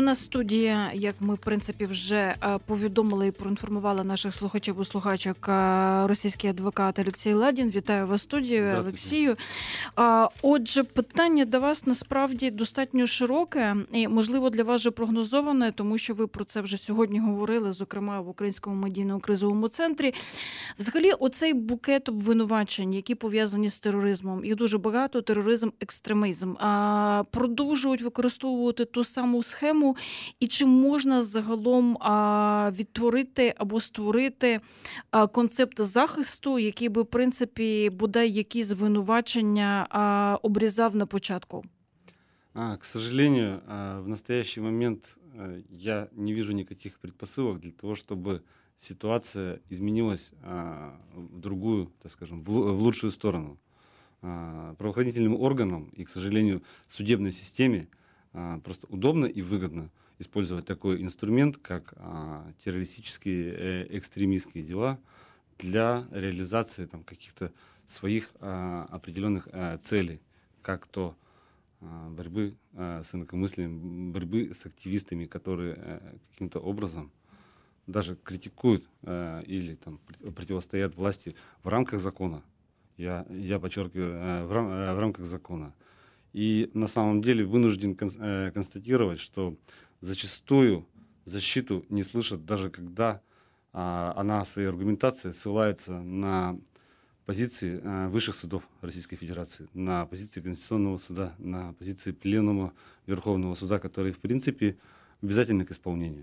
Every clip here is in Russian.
нас в студії, як ми, в принципі, вже повідомили і проінформували наших слухачів і слухачок, російський адвокат Олексій Ладін. Вітаю вас в студії, Олексію. Отже, питання до вас насправді достатньо широке і, можливо, для вас же прогнозоване, тому що ви про це вже сьогодні говорили, зокрема, в Українському медійному кризовому центрі. Взагалі, оцей букет обвинувачень, які пов'язані з тероризмом, їх дуже багато, тероризм, екстремізм, продовжують використовувати ту саму схему, і чи можна загалом відтворити або створити концепт захисту, який би, в принципі, бодай якісь звинувачення обрізав на початку? К сожалению, в настоящий момент я не вижу никаких предпосылок для того, чтобы ситуация изменилась в другую, так скажем, в лучшую сторону. Правоохранительным органам и, к сожалению, судебной системе просто удобно и выгодно использовать такой инструмент, как террористические, экстремистские дела для реализации там, каких-то своих определенных целей, как то борьбы с инакомыслием, борьбы с активистами, которые каким-то образом даже критикуют или там, противостоят власти в рамках закона. Я подчеркиваю, в рамках закона. И на самом деле вынужден констатировать, что зачастую защиту не слышат, даже когда она в своей аргументации ссылается на позиции высших судов Российской Федерации, на позиции Конституционного суда, на позиции Пленума Верховного суда, которые, в принципе, обязательны к исполнению.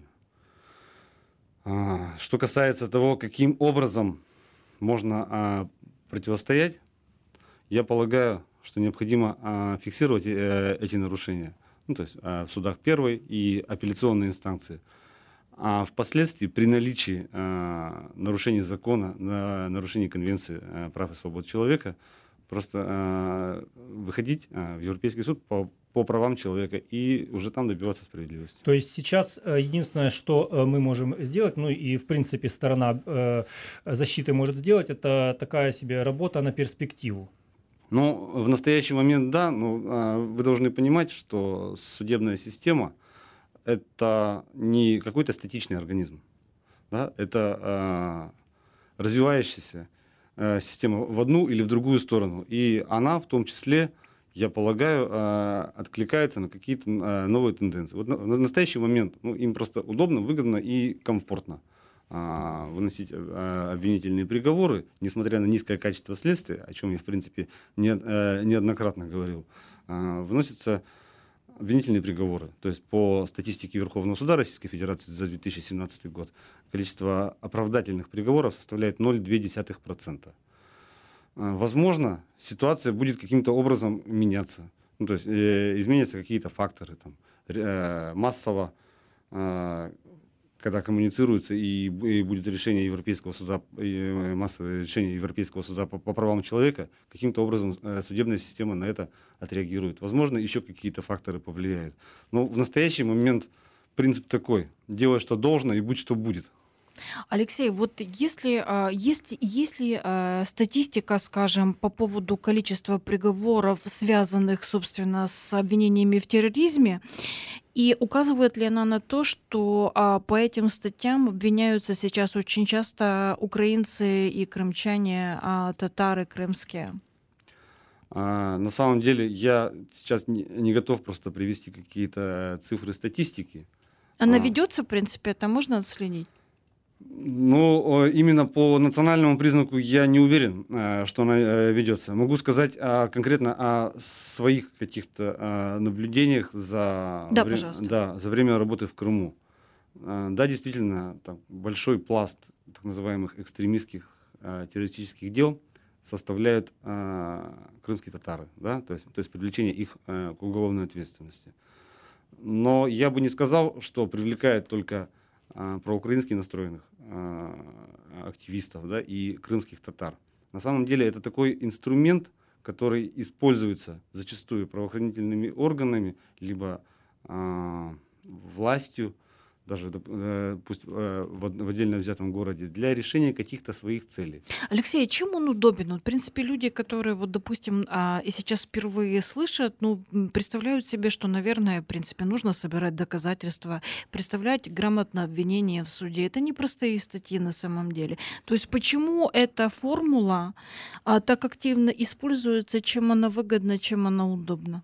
Что касается того, каким образом можно противостоять, я полагаю, что необходимо фиксировать эти нарушения, ну, то есть в судах первой и апелляционной инстанции. А впоследствии при наличии нарушений закона, нарушений Конвенции прав и свобод человека, просто выходить в Европейский суд по правам человека и уже там добиваться справедливости. То есть сейчас единственное, что мы можем сделать, ну и в принципе сторона защиты может сделать, это такая себе работа на перспективу. Ну, в настоящий момент, да, но вы должны понимать, что судебная система – это не какой-то статичный организм, да? Это развивающаяся система в одну или в другую сторону. И она в том числе, я полагаю, откликается на какие-то новые тенденции. Вот в настоящий момент им просто удобно, выгодно и комфортно выносить обвинительные приговоры, несмотря на низкое качество следствия, о чем я, в принципе, неоднократно говорил, выносятся обвинительные приговоры. То есть по статистике Верховного суда Российской Федерации за 2017 год количество оправдательных приговоров составляет 0,2%. Возможно, ситуация будет каким-то образом меняться. Ну, то есть изменятся какие-то факторы там, массово, когда коммуницируется и будет решение Европейского суда, массовое решение Европейского суда по правам человека, каким-то образом судебная система на это отреагирует. Возможно, еще какие-то факторы повлияют. Но в настоящий момент принцип такой: делай, что должно, и будь, что будет. Алексей, вот есть ли статистика, скажем, по поводу количества приговоров, связанных, собственно, с обвинениями в терроризме, и указывает ли она на то, что по этим статьям обвиняются сейчас очень часто украинцы и крымчане, татары крымские? На самом деле я сейчас не готов просто привести какие-то цифры статистики. Она ведется, в принципе, это можно отследить? Ну, именно по национальному признаку я не уверен, что она ведется. Могу сказать конкретно о своих каких-то наблюдениях за время работы в Крыму. Да, действительно, там большой пласт так называемых экстремистских террористических дел составляют крымские татары, да? То есть привлечение их к уголовной ответственности. Но я бы не сказал, что привлекает только проукраински настроенных активистов, да, и крымских татар. На самом деле это такой инструмент, который используется зачастую правоохранительными органами, либо властью даже пусть в отдельно взятом городе, для решения каких-то своих целей. Алексей, чем он удобен? В принципе, люди, которые, вот, допустим, и сейчас впервые слышат, представляют себе, что, наверное, в принципе, нужно собирать доказательства, представлять грамотно обвинение в суде. Это непростые статьи на самом деле. То есть почему эта формула так активно используется, чем она выгодна, чем она удобна?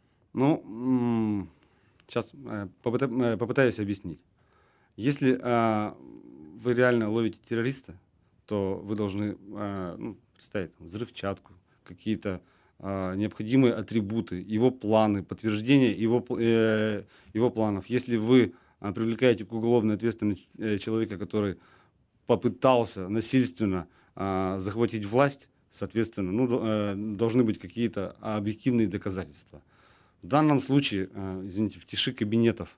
Сейчас попытаюсь объяснить. Если вы реально ловите террориста, то вы должны представить взрывчатку, какие-то необходимые атрибуты, его планы, подтверждение его планов. Если вы привлекаете к уголовной ответственности человека, который попытался насильственно захватить власть, соответственно, должны быть какие-то объективные доказательства. В данном случае, в тиши кабинетов,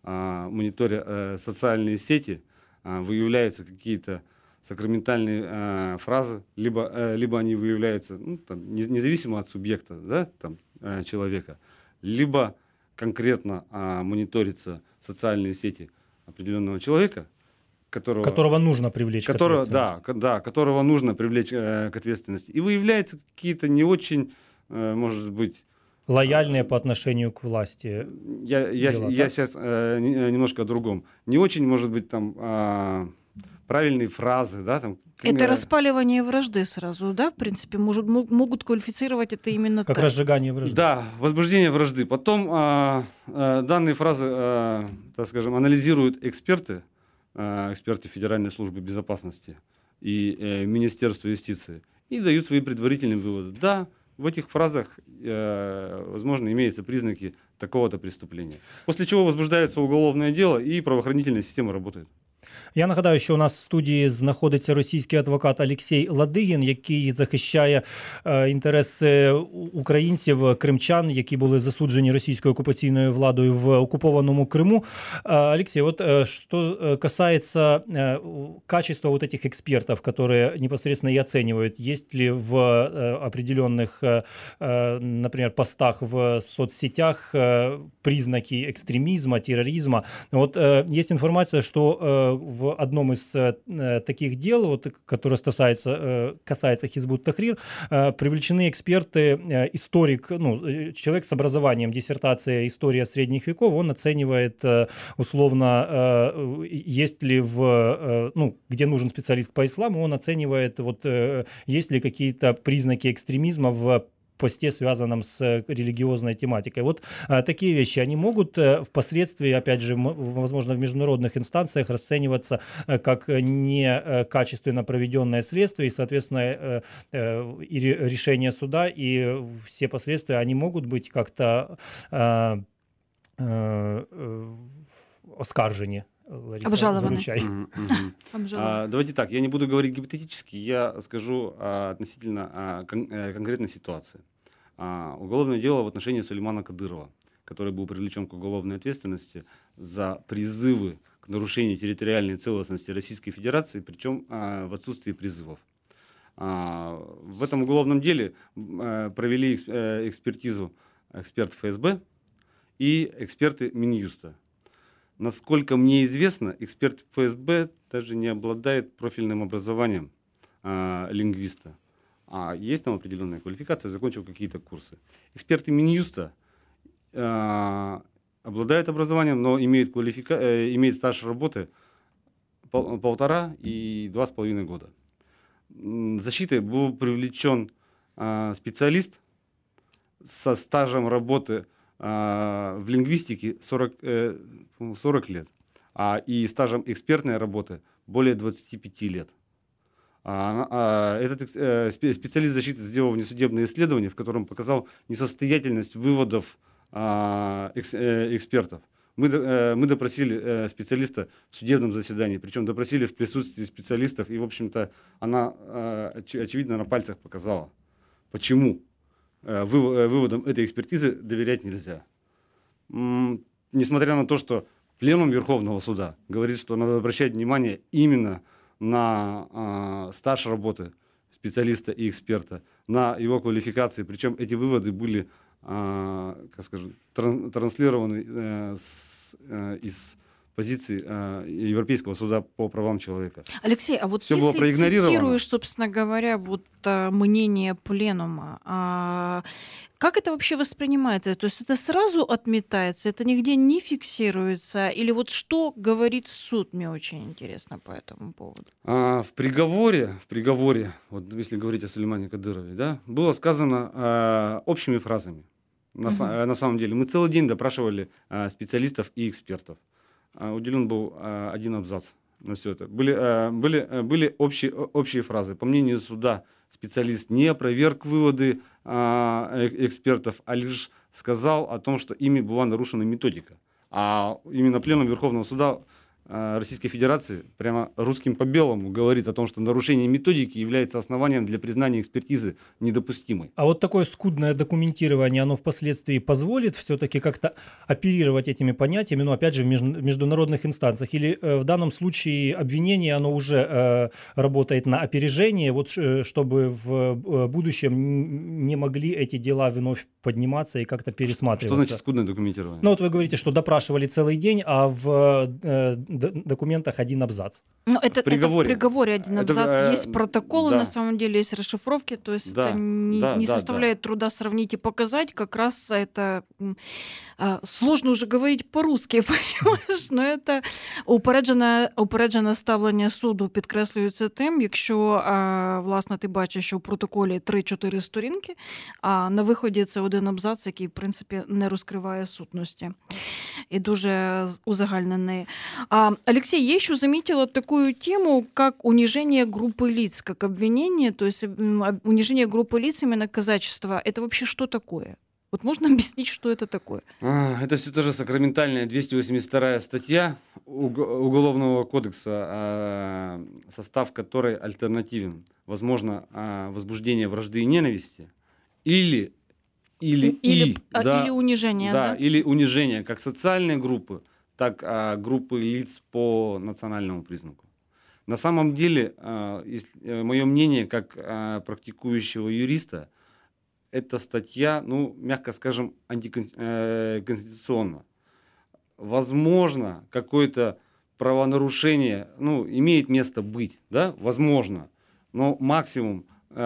мониторя социальные сети, выявляются какие-то сакраментальные фразы, либо они выявляются независимо от субъекта, да, человека, либо конкретно мониторятся социальные сети определенного человека, которого нужно привлечь к ответственности. Которого нужно привлечь к ответственности. И выявляются какие-то не очень, может быть, лояльные по отношению к власти. Я сейчас немножко о другом. Не очень, может быть, правильные фразы, да, Это распаливание вражды сразу, да, в принципе, могут квалифицировать это именно как так. разжигание вражды. Да, возбуждение вражды. Потом данные фразы, так скажем, анализируют эксперты Федеральной службы безопасности и Министерства юстиции и дают свои предварительные выводы. Да, в этих фразах, возможно, имеются признаки такого-то преступления. После чого возбуждається уголовне діло і правоохоронительна система працює. Я нагадаю, що у нас в студії знаходиться російський адвокат Олексій Ладигін, який захищає інтереси українців, кримчан, які були засуджені російською окупаційною владою в окупованому Криму. Алексей, вот что касается качества вот этих экспертов, которые непосредственно и оценивают, есть ли в определенных, например, постах в соцсетях признаки экстремизма, терроризма. Вот есть информация, что в одном из таких дел, вот, которое касается Хизбут Тахрир, привлечены эксперты, историк, человек с образованием, диссертация «История средних веков», он оценивает условно, есть ли где нужен специалист по исламу, он оценивает, есть ли какие-то признаки экстремизма в посте, связанном с религиозной тематикой. Вот такие вещи, они могут впоследствии, опять же, возможно, в международных инстанциях расцениваться как некачественно проведенное следствие, и, соответственно, и решение суда, и все последствия, они могут быть как-то оскаржены. Обжалованы. Давайте так, я не буду говорить гипотетически, я скажу относительно конкретной ситуации. Уголовное дело в отношении Сулеймана Кадырова, который был привлечен к уголовной ответственности за призывы к нарушению территориальной целостности Российской Федерации, причем в отсутствии призывов. В этом уголовном деле провели экспертизу эксперт ФСБ и эксперты Минюста. Насколько мне известно, эксперт ФСБ даже не обладает профильным образованием лингвиста. А есть там определенная квалификация, закончил какие-то курсы. Эксперты Минюста обладают образованием, но имеют стаж работы 1,5 и 2,5 года. Защитой был привлечен специалист со стажем работы в лингвистике 40 лет, и стажем экспертной работы более 25 лет. Этот специалист защиты сделал внесудебное исследование, в котором показал несостоятельность выводов экспертов. Мы допросили специалиста в судебном заседании, причем допросили в присутствии специалистов, и, в общем-то, она, очевидно, на пальцах показала, почему выводам этой экспертизы доверять нельзя. Несмотря на то, что Пленум Верховного Суда говорит, что надо обращать внимание именно на стаж работы специалиста и эксперта, на его квалификации, причем эти выводы были, как скажем, транслированы из позиции Европейского суда по правам человека. Алексей, а вот Всё было если проигнорировано. цитируешь, собственно говоря, вот мнение пленума, как это вообще воспринимается? То есть это сразу отметается, это нигде не фиксируется? Или вот что говорит суд, мне очень интересно по этому поводу. В приговоре, вот если говорить о Сулеймане Кадырове, да, было сказано общими фразами. На самом деле, мы целый день допрашивали специалистов и экспертов. Уделен был один абзац на все это. Были общие фразы. По мнению суда, специалист не опроверг выводы экспертов, а лишь сказал о том, что ими была нарушена методика. А именно пленум Верховного суда Российской Федерации прямо русским по белому говорит о том, что нарушение методики является основанием для признания экспертизы недопустимой. А вот такое скудное документирование, оно впоследствии позволит все-таки как-то оперировать этими понятиями, но опять же в международных инстанциях? Или в данном случае обвинение, оно уже работает на опережение, вот чтобы в будущем не могли эти дела вновь подниматься и как-то пересматриваться? Что значит скудное документирование? Ну вот вы говорите, что допрашивали целый день, а в документах один абзац. Ну, это в приговоре один абзац. Есть протоколы, да. На самом деле есть расшифровки, то есть Да, это не да, составляет труда сравнить и показать. Как раз это сложно уже говорить по-русски, понимаєш? Ну, это упереджене ставлення суду підкреслюється тим, якщо, власне, ти бачиш, що в протоколі 3-4 сторінки, а на виході це один абзац, який, в принципі, не розкриває сутності. И дуже узагальненные. Алексей, я еще заметила такую тему, как унижение группы лиц, как обвинение, то есть унижение группы лиц именно казачества. Это вообще что такое? Вот можно объяснить, что это такое? Это все тоже сакраментальная 282 статья Уголовного кодекса, состав которой альтернативен. Возможно, возбуждение вражды и ненависти или унижение. Да, или унижение как социальной группы, так группы лиц по национальному признаку. На самом деле, мое мнение как практикующего юриста, эта статья, ну, мягко скажем, антиконституционна. Возможно, какое-то правонарушение, ну, имеет место быть, да, возможно, но максимум,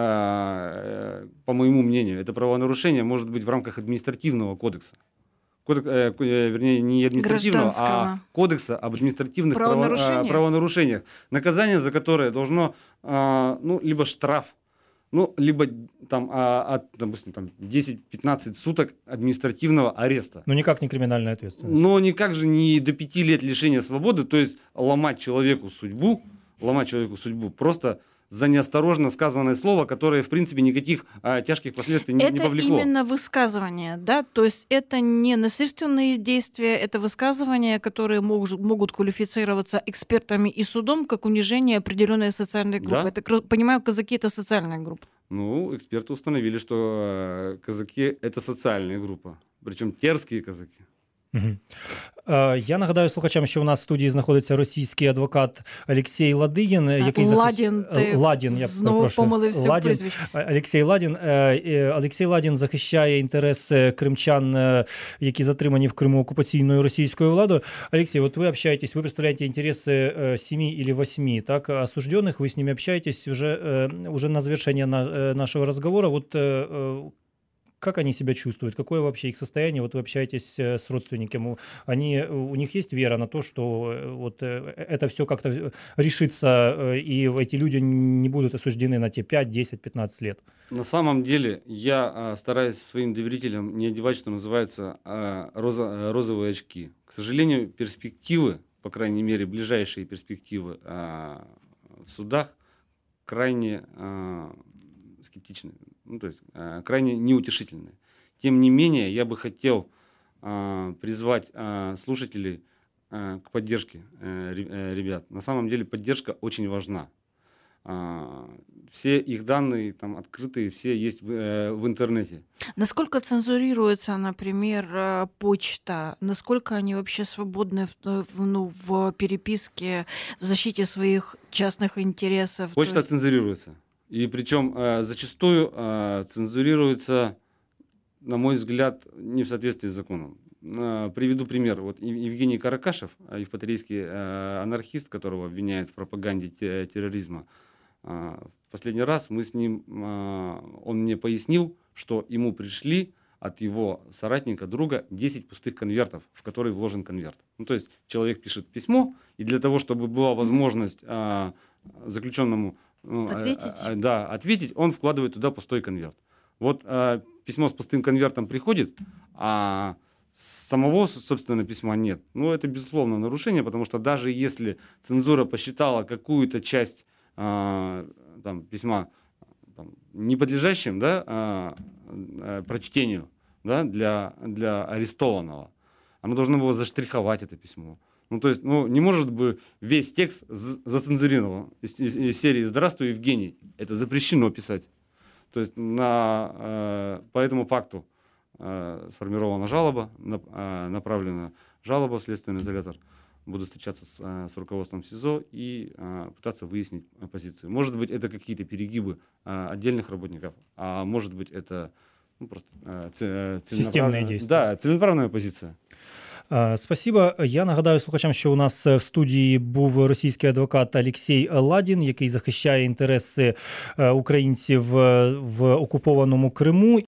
по моему мнению, это правонарушение может быть в рамках административного кодекса. Вернее, не административного, а кодекса об административных правонарушениях. Наказание за которое должно, ну, либо штраф, ну, либо там, допустим, 10-15 суток административного ареста. Но никак не криминальная ответственность. Но никак же не до 5 лет лишения свободы, то есть ломать человеку судьбу просто за неосторожно сказанное слово, которое, в принципе, никаких тяжких последствий не повлекло. Это именно высказывание, да? То есть это не насильственные действия, это высказывания, которые могут квалифицироваться экспертами и судом как унижение определенной социальной группы. Да? Это, понимаю, казаки — это социальная группа. Ну, эксперты установили, что казаки — это социальная группа, причем терские казаки. Угу. Я нагадаю слухачам, що у нас в студії знаходиться російський адвокат Олексій Ладигін, який Ладін, я знову помилився в прізвищі. Олексій Ладін захищає інтереси кримчан, які затримані в Криму окупаційною російською владою. Олексій, вот вы общаетесь, вы представляете интересы 7 или 8 так, осужденных, вы с ними общаетесь уже на завершение нашего разговора. Вот как они себя чувствуют? Какое вообще их состояние? Вот вы общаетесь с родственниками. У них есть вера на то, что вот это все как-то решится, и эти люди не будут осуждены на те 5, 10, 15 лет? На самом деле я стараюсь своим доверителям не одевать, что называется, розовые очки. К сожалению, перспективы, по крайней мере, ближайшие перспективы в судах крайне скептичны. Ну, то есть крайне неутешительные. Тем не менее, я бы хотел призвать слушателей к поддержке ребят. На самом деле поддержка очень важна. Все их данные там открытые, все есть в интернете. Насколько цензурируется, например, почта? Насколько они вообще свободны в переписке, в защите своих частных интересов? Почта цензурируется. И причем зачастую цензурируется, на мой взгляд, не в соответствии с законом. приведу пример. Вот Евгений Каракашев, евпаторийский анархист, которого обвиняют в пропаганде терроризма, в последний раз мы с ним, он мне пояснил, что ему пришли от его соратника, друга, 10 пустых конвертов, в которые вложен конверт. Ну, то есть человек пишет письмо, и для того, чтобы была возможность заключенному ответить, он вкладывает туда пустой конверт. Вот письмо с пустым конвертом приходит, а самого, собственно, письма нет. Ну, это, безусловно, нарушение, потому что даже если цензура посчитала какую-то часть письма не подлежащим, да, прочтению, да, для арестованного, оно должно было заштриховать это письмо. Ну, то есть, не может быть весь текст зацензурирован из серии «Здравствуй, Евгений». Это запрещено писать. То есть по этому факту сформирована жалоба, направлена жалоба в следственный изолятор. Буду встречаться с руководством СИЗО и пытаться выяснить позицию. Может быть, это какие-то перегибы отдельных работников, а может быть, это просто системные действия. Да, целенаправленная позиція. Спасибо. Я нагадаю слухачам, що у нас в студії був російський адвокат Олексій Ладін, який захищає інтереси українців в окупованому Криму.